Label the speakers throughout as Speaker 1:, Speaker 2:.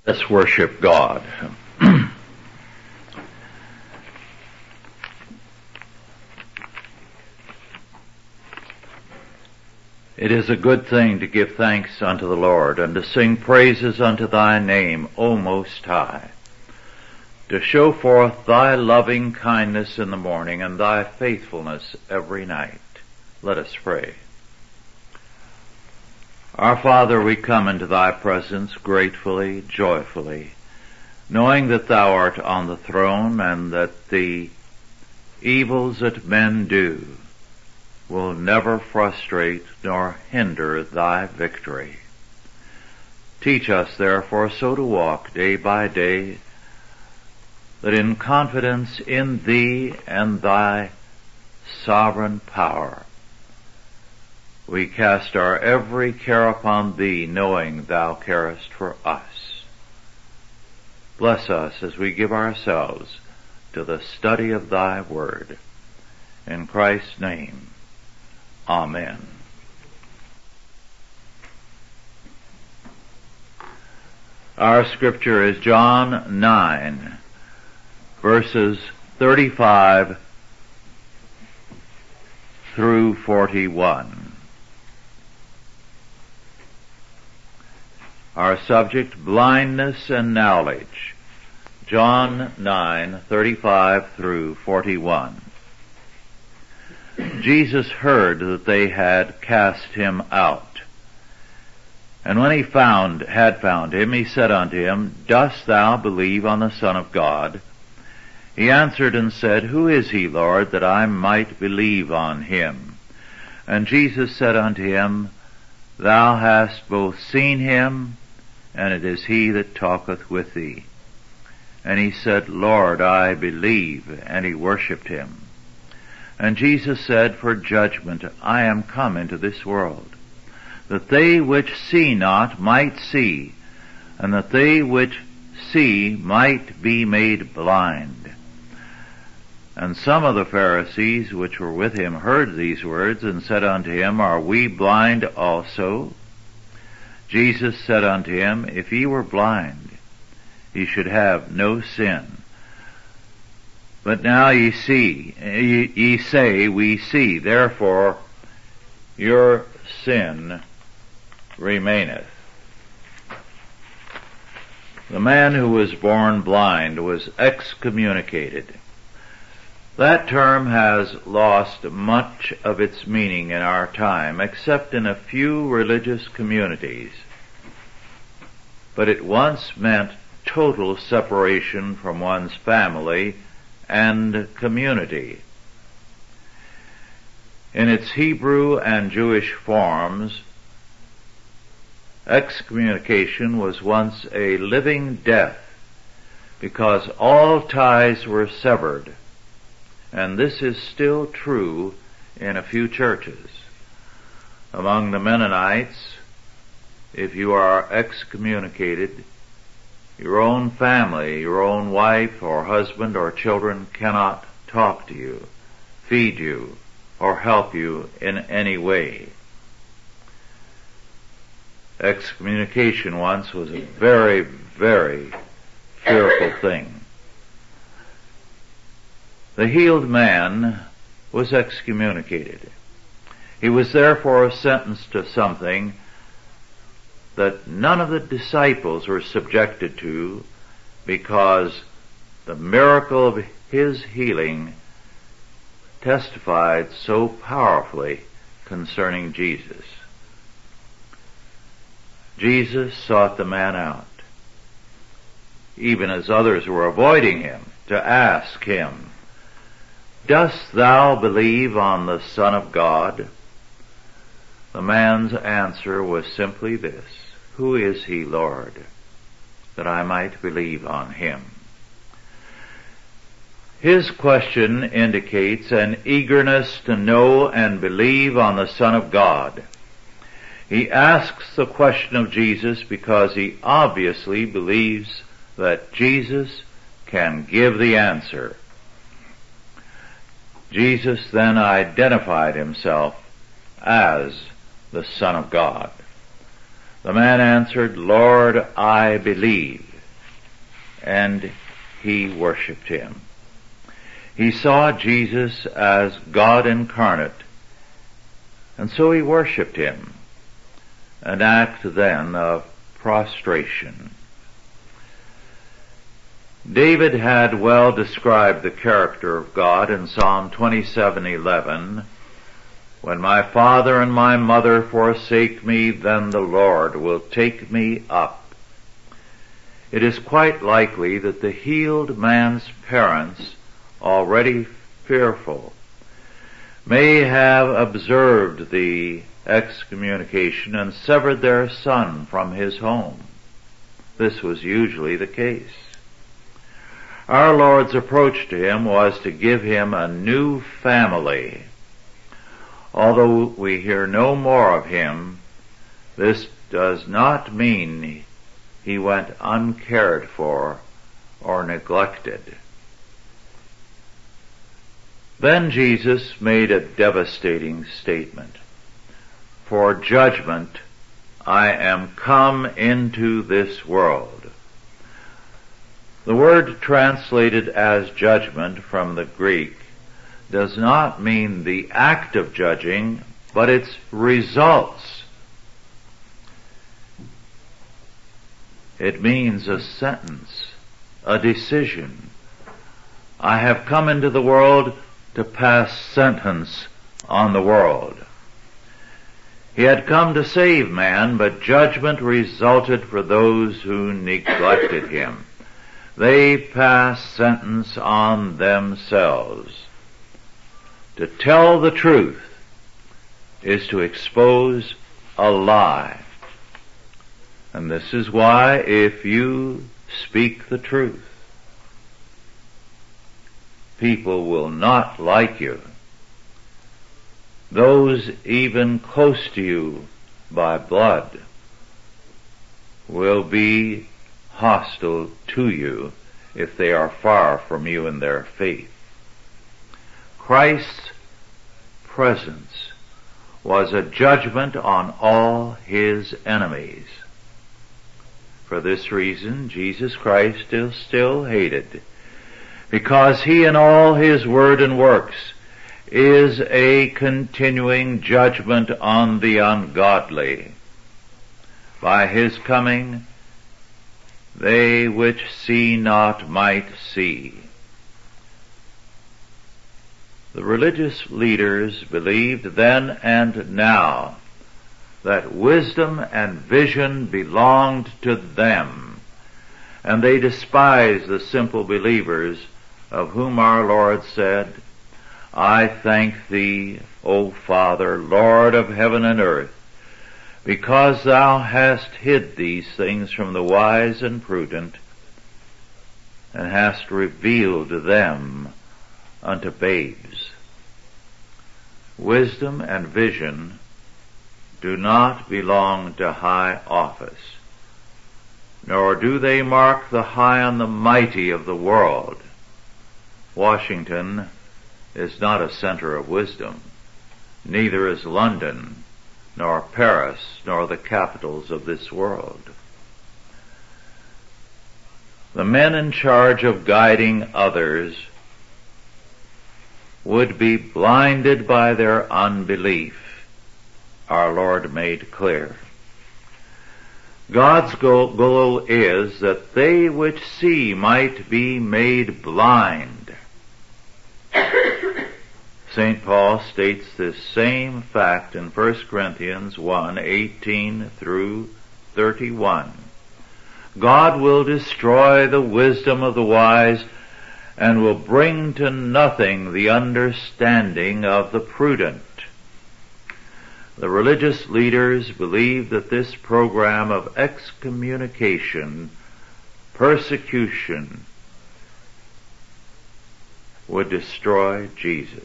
Speaker 1: Let's worship God. It is a good thing to give thanks unto the Lord, and to sing praises unto thy name, O Most High, to show forth thy loving kindness in the morning and thy faithfulness every night. Let us pray. Our Father, we come into thy presence gratefully, joyfully, knowing that thou art on the throne and that the evils that men do will never frustrate nor hinder thy victory. Teach us, therefore, so to walk day by day, that in confidence in thee and thy sovereign power, we cast our every care upon thee, knowing thou carest for us. Bless us as we give ourselves to the study of thy word. In Christ's name, amen. Our scripture is John 9, verses 35 through 41. Our subject, blindness and knowledge. John 9:35 through 41. Jesus heard that they had cast him out. And when he had found him, he said unto him, Dost thou believe on the Son of God? He answered and said, Who is he, Lord, that I might believe on him? And Jesus said unto him, Thou hast both seen him, and it is he that talketh with thee. And he said, Lord, I believe. And he worshipped him. And Jesus said, For judgment I am come into this world, that they which see not might see, and that they which see might be made blind. And some of the Pharisees which were with him heard these words, and said unto him, Are we blind also? Jesus said unto him, If ye were blind, ye should have no sin. But now ye say, We see, therefore your sin remaineth. The man who was born blind was excommunicated. That term has lost much of its meaning in our time, except in a few religious communities. But it once meant total separation from one's family and community. In its Hebrew and Jewish forms, excommunication was once a living death, because all ties were severed. And this is still true in a few churches. Among the Mennonites, if you are excommunicated, your own family, your own wife or husband or children cannot talk to you, feed you, or help you in any way. Excommunication once was a very, very fearful thing. The healed man was excommunicated. He was therefore sentenced to something that none of the disciples were subjected to, because the miracle of his healing testified so powerfully concerning Jesus. Jesus sought the man out, even as others were avoiding him, to ask him, Dost thou believe on the Son of God? The man's answer was simply this, Who is he, Lord, that I might believe on him? His question indicates an eagerness to know and believe on the Son of God. He asks the question of Jesus because he obviously believes that Jesus can give the answer. Jesus then identified himself as the Son of God. The man answered, Lord, I believe. and he worshipped him. He saw Jesus as God incarnate, and so he worshipped him, an act then of prostration. David had well described the character of God in Psalm 27:11, "When my father and my mother forsake me, then the Lord will take me up." It is quite likely that the healed man's parents, already fearful, may have observed the excommunication and severed their son from his home. This was usually the case. Our Lord's approach to him was to give him a new family. Although we hear no more of him, this does not mean he went uncared for or neglected. Then Jesus made a devastating statement. "For judgment I am come into this world." The word translated as judgment from the Greek does not mean the act of judging, but its results. It means a sentence, a decision. I have come into the world to pass sentence on the world. He had come to save man, but judgment resulted for those who neglected him. They passed sentence on themselves. To tell the truth is to expose a lie. And this is why if you speak the truth, people will not like you. Those even close to you by blood will be hostile to you if they are far from you in their faith. Christ's presence was a judgment on all his enemies. For this reason, Jesus Christ is still hated, because he in all his word and works is a continuing judgment on the ungodly. By his coming, they which see not might see. The religious leaders believed then and now that wisdom and vision belonged to them, and they despised the simple believers of whom our Lord said, "I thank thee, O Father, Lord of heaven and earth, because thou hast hid these things from the wise and prudent, and hast revealed them unto babes." Wisdom and vision do not belong to high office, nor do they mark the high and the mighty of the world. Washington is not a center of wisdom, neither is London, nor Paris, nor the capitals of this world. The men in charge of guiding others would be blinded by their unbelief, our Lord made clear. God's goal is that they which see might be made blind. St. Paul states this same fact in 1 Corinthians 1:18 through 31. God will destroy the wisdom of the wise and will bring to nothing the understanding of the prudent. The religious leaders believed that this program of excommunication, persecution, would destroy Jesus.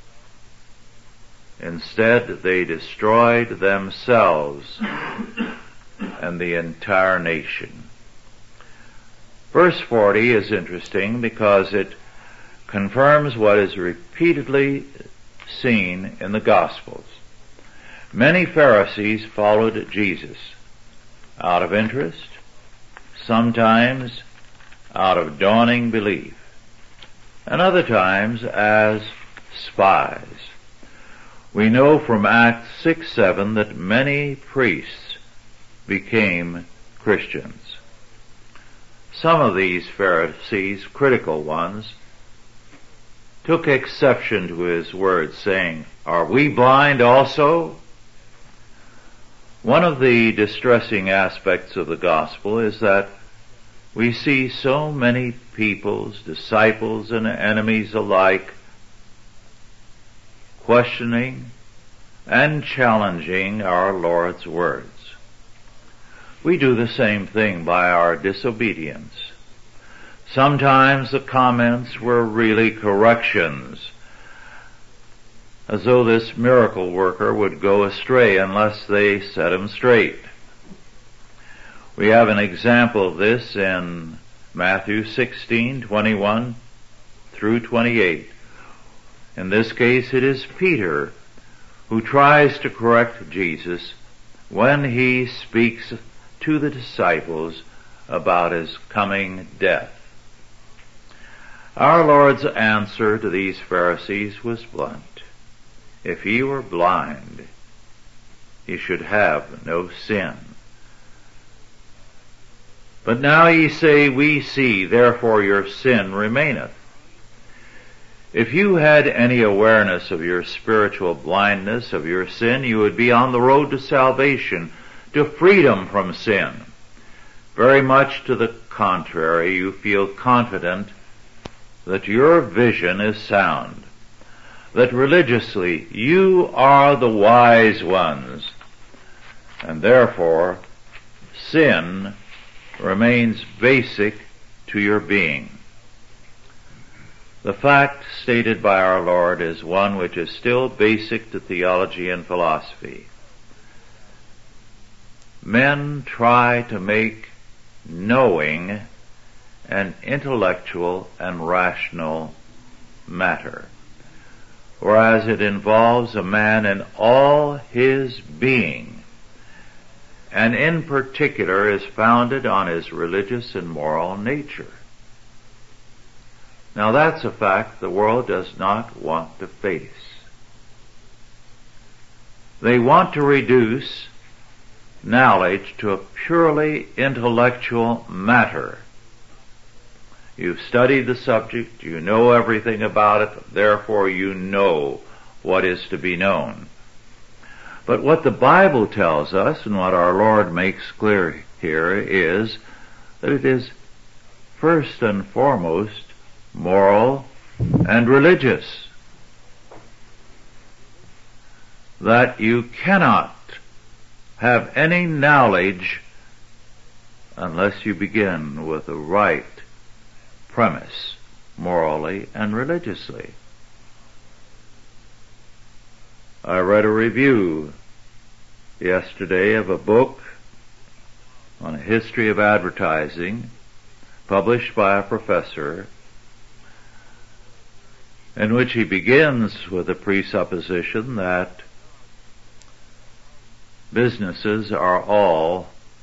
Speaker 1: Instead, they destroyed themselves and the entire nation. Verse 40 is interesting because it confirms what is repeatedly seen in the Gospels. Many Pharisees followed Jesus out of interest, sometimes out of dawning belief, and other times as spies. We know from Acts 6:7 that many priests became Christians. Some of these Pharisees, critical ones, took exception to his words, saying, "Are we blind also?" One of the distressing aspects of the gospel is that we see so many peoples, disciples and enemies alike, questioning and challenging our Lord's words. We do the same thing by our disobedience. Sometimes the comments were really corrections, as though this miracle worker would go astray unless they set him straight. We have an example of this in Matthew 16:21 through 28. In this case, it is Peter who tries to correct Jesus when he speaks to the disciples about his coming death. Our Lord's answer to these Pharisees was blunt. If ye were blind, ye should have no sin. But now ye say, we see, therefore your sin remaineth. If you had any awareness of your spiritual blindness, of your sin, you would be on the road to salvation, to freedom from sin. Very much to the contrary, you feel confident that your vision is sound, that religiously you are the wise ones, and therefore sin remains basic to your being. The fact stated by our Lord is one which is still basic to theology and philosophy. Men try to make knowing an intellectual and rational matter, whereas it involves a man in all his being, and in particular is founded on his religious and moral nature. Now that's a fact the world does not want to face. They want to reduce knowledge to a purely intellectual matter. You've studied the subject, you know everything about it, therefore you know what is to be known. But what the Bible tells us, and what our Lord makes clear here, is that it is first and foremost moral and religious. That you cannot have any knowledge unless you begin with the right premise, morally and religiously. I read a review yesterday of a book on a history of advertising published by a professor, in which he begins with the presupposition that businesses are all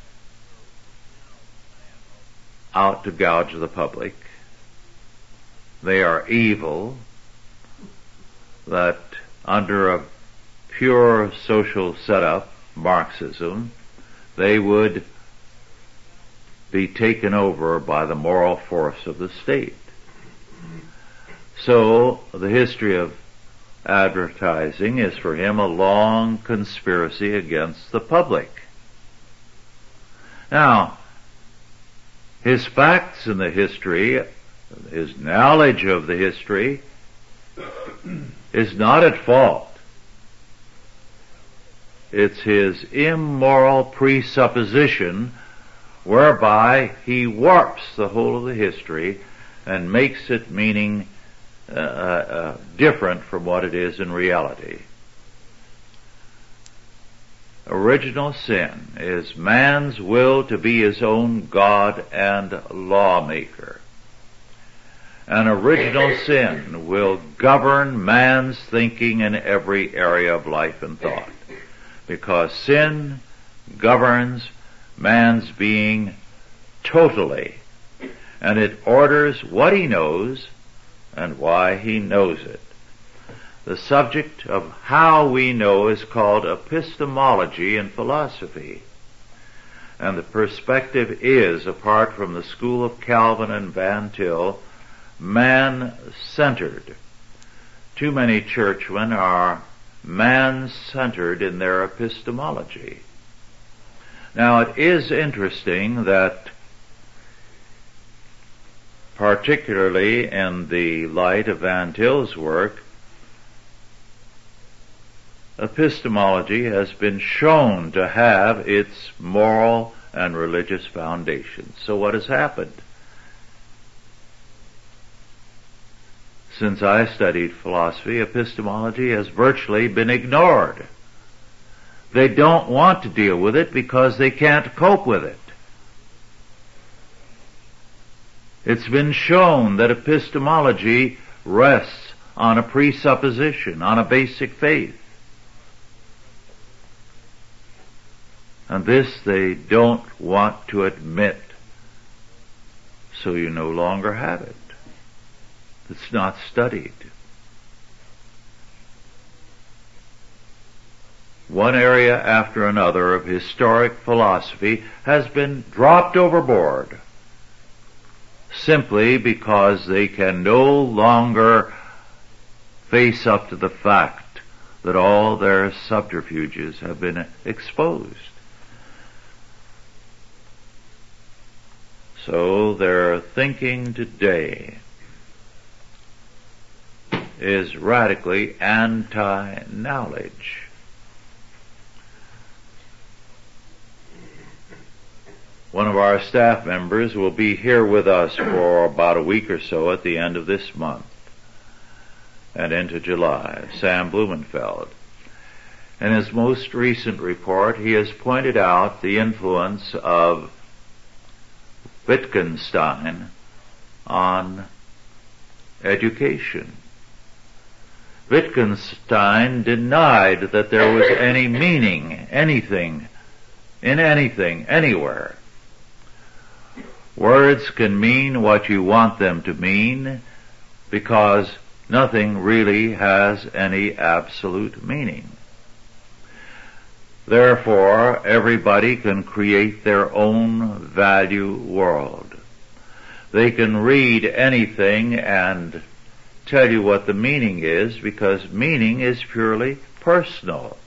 Speaker 1: out to gouge the public. They are evil, that under a pure social setup, Marxism, they would be taken over by the moral force of the state. So the history of advertising is for him a long conspiracy against the public. Now, his facts in the history, his knowledge of the history, is not at fault. It's his immoral presupposition whereby he warps the whole of the history and makes it meaning different from what it is in reality. Original sin is man's will to be his own God and lawmaker. And original sin will govern man's thinking in every area of life and thought, because sin governs man's being totally. and it orders what he knows and why he knows it. The subject of how we know is called epistemology in philosophy. And the perspective is, apart from the school of Calvin and Van Til, man-centered. Too many churchmen are man-centered in their epistemology. Now, it is interesting that, particularly in the light of Van Til's work, epistemology has been shown to have its moral and religious foundations. So what has happened? Since I studied philosophy, epistemology has virtually been ignored. They don't want to deal with it because they can't cope with it. It's been shown that epistemology rests on a presupposition, on a basic faith. And this they don't want to admit. So you no longer have it. It's not studied. One area after another of historic philosophy has been dropped overboard simply because they can no longer face up to the fact that all their subterfuges have been exposed. So their thinking today is radically anti-knowledge. One of our staff members will be here with us for about a week or so at the end of this month and into July, Sam Blumenfeld. In his most recent report, he has pointed out the influence of Wittgenstein on education. Wittgenstein denied that there was any meaning, anything, in anything, anywhere. Words can mean what you want them to mean because nothing really has any absolute meaning. Therefore, everybody can create their own value world. They can read anything and tell you what the meaning is because meaning is purely personal.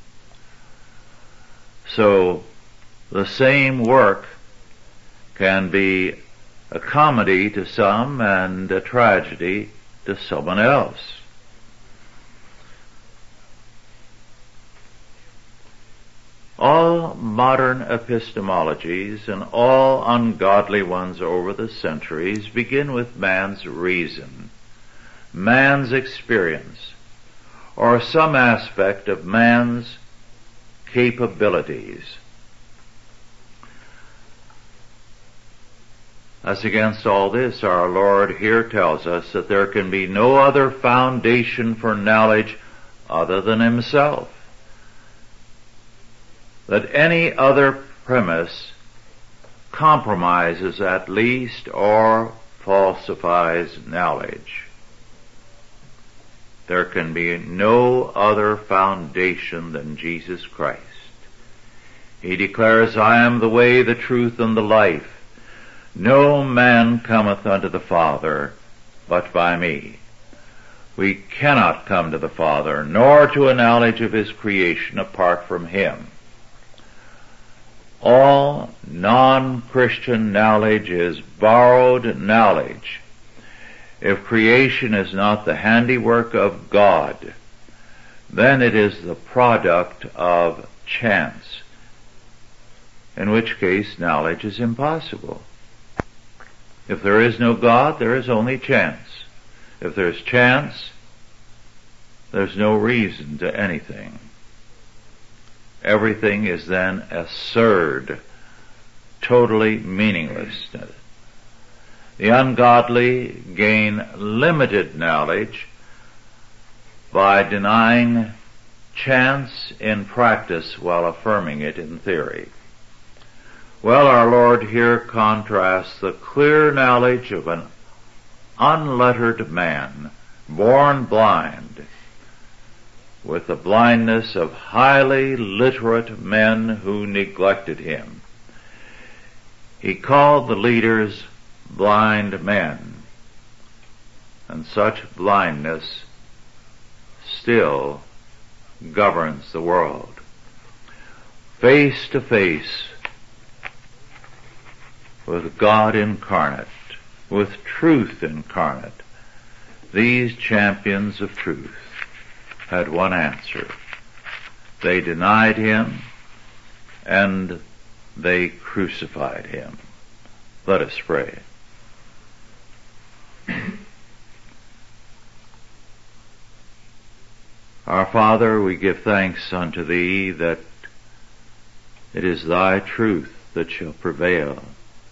Speaker 1: So, the same work can be a comedy to some and a tragedy to someone else. All modern epistemologies and all ungodly ones over the centuries begin with man's reason, man's experience, or some aspect of man's capabilities. As against all this, our Lord here tells us that there can be no other foundation for knowledge other than Himself. That any other premise compromises at least or falsifies knowledge. There can be no other foundation than Jesus Christ. He declares, I am the way, the truth, and the life. No man cometh unto the Father but by me. We cannot come to the Father, nor to a knowledge of His creation apart from Him. All non-Christian knowledge is borrowed knowledge. If creation is not the handiwork of God, then it is the product of chance, in which case knowledge is impossible. If there is no God, there is only chance. If there's chance, there's no reason to anything. Everything is then absurd, totally meaningless. The ungodly gain limited knowledge by denying chance in practice while affirming it in theory. Well, our Lord here contrasts the clear knowledge of an unlettered man, born blind, with the blindness of highly literate men who neglected him. He called the leaders blind men, and such blindness still governs the world. Face to face with God incarnate, with truth incarnate, these champions of truth had one answer. They denied him and they crucified him. Let us pray. Our Father, we give thanks unto Thee that it is Thy truth that shall prevail,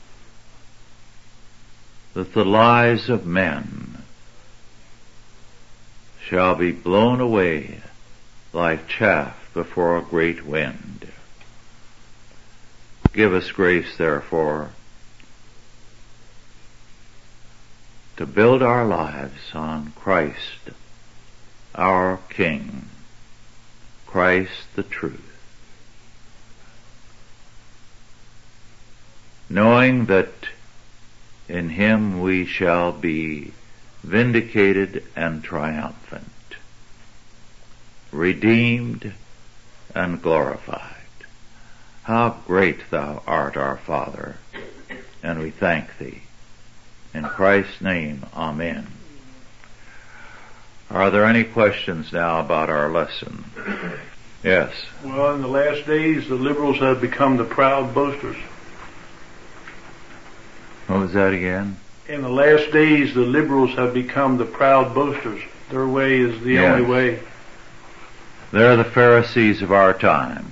Speaker 1: that the lies of men shall be blown away like chaff before a great wind. Give us grace, therefore, to build our lives on Christ, our King, Christ the truth, knowing that in Him we shall be vindicated and triumphant, redeemed and glorified. How great Thou art, our Father, and we thank Thee. In Christ's name, Amen. Are there any questions now about our lesson? Yes.
Speaker 2: Well, in the last days, the liberals have become the proud boasters.
Speaker 1: What was that again?
Speaker 2: In the last days, the liberals have become the proud boasters. Their way is the only way.
Speaker 1: They're the Pharisees of our time.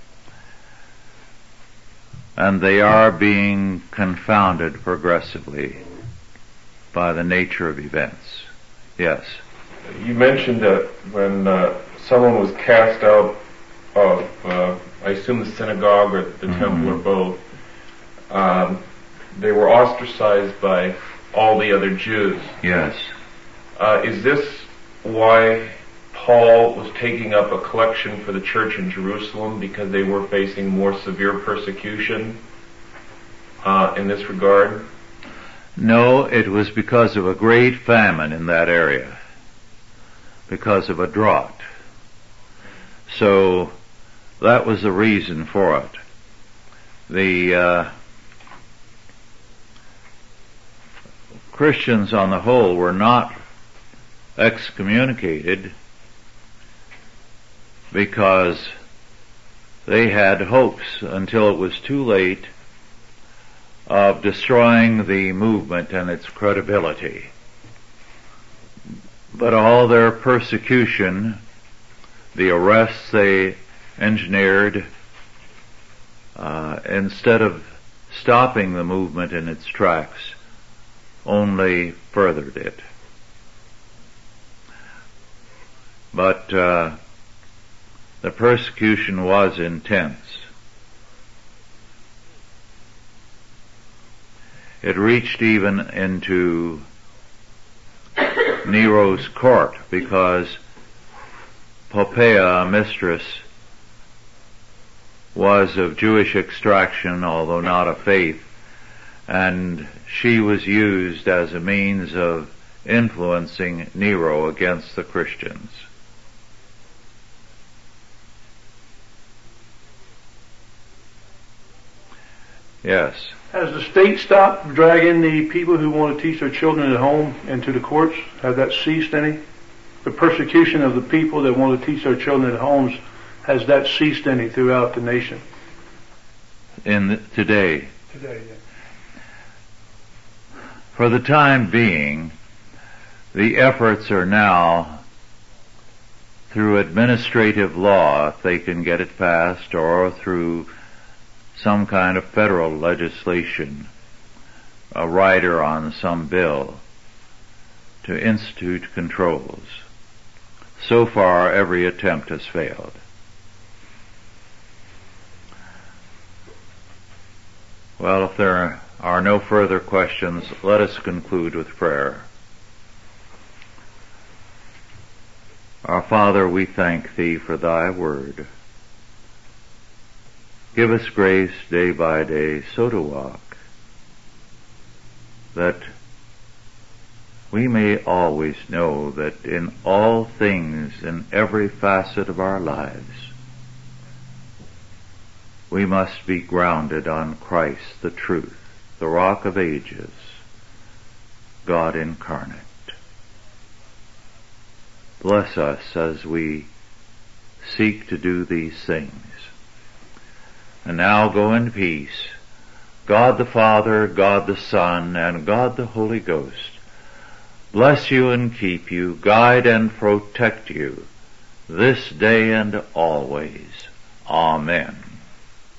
Speaker 1: And they are being confounded progressively by the nature of events. Yes.
Speaker 3: You mentioned that when someone was cast out of, I assume the synagogue or the temple or both, they were ostracized by all the other Jews.
Speaker 1: Yes.
Speaker 3: Is this why Paul was taking up a collection for the church in Jerusalem, because they were facing more severe persecution in this regard?
Speaker 1: No, it was because of a great famine in that area, because of a drought. So that was the reason for it. The Christians on the whole were not excommunicated because they had hopes until it was too late of destroying the movement and its credibility. But all their persecution, the arrests they engineered, instead of stopping the movement in its tracks, only furthered it. But the persecution was intense. It reached even into Nero's court, because Poppaea, a mistress, was of Jewish extraction, although not of faith, and she was used as a means of influencing Nero against the Christians. Yes.
Speaker 2: Has the state stopped dragging the people who want to teach their children at home into the courts? Has that ceased any? The persecution of the people that want to teach their children at homes, has that ceased any throughout the nation?
Speaker 1: Today?
Speaker 2: Today, yeah.
Speaker 1: For the time being, the efforts are now through administrative law, if they can get it passed, or through some kind of federal legislation, a rider on some bill, to institute controls. So far, every attempt has failed. Well, if there are no further questions, let us conclude with prayer. Our Father, we thank Thee for Thy word. Give us grace day by day so to walk that we may always know that in all things, in every facet of our lives, we must be grounded on Christ, the truth, the Rock of Ages, God incarnate. Bless us as we seek to do these things. And now go in peace. God the Father, God the Son, and God the Holy Ghost bless you and keep you, guide and protect you, this day and always. Amen.